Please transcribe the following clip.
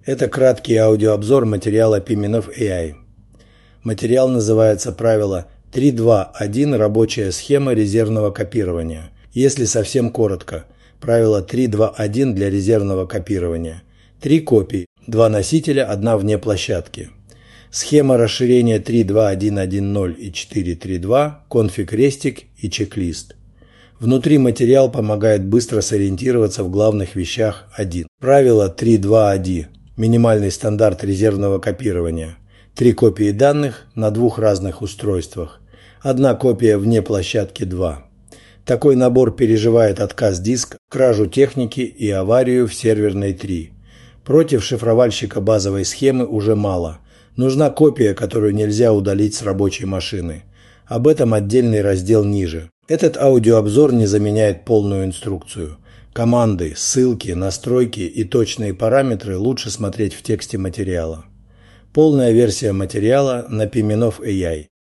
Это краткий аудиообзор материала Pimenov AI. Материал называется «Правило 3.2.1. Рабочая схема резервного копирования». Если совсем коротко, правило 3.2.1 для резервного копирования. 3 копии, 2 носителя, 1 вне площадки. Схема расширения 3.2.1.1.0 и 4.3.2, конфиг-рестик и чек-лист. Внутри материал помогает быстро сориентироваться в главных вещах 1. Правило 3.2.1. Минимальный стандарт резервного копирования. 3 копии данных на 2 разных устройствах. 1 копия вне площадки 2. Такой набор переживает отказ диска, кражу техники и аварию в серверной 3. Против шифровальщика базовой схемы уже мало. Нужна копия, которую нельзя удалить с рабочей машины. Об этом отдельный раздел ниже. Этот аудиообзор не заменяет полную инструкцию. Команды, ссылки, настройки и точные параметры лучше смотреть в тексте материала. Полная версия материала на Pimenov AI.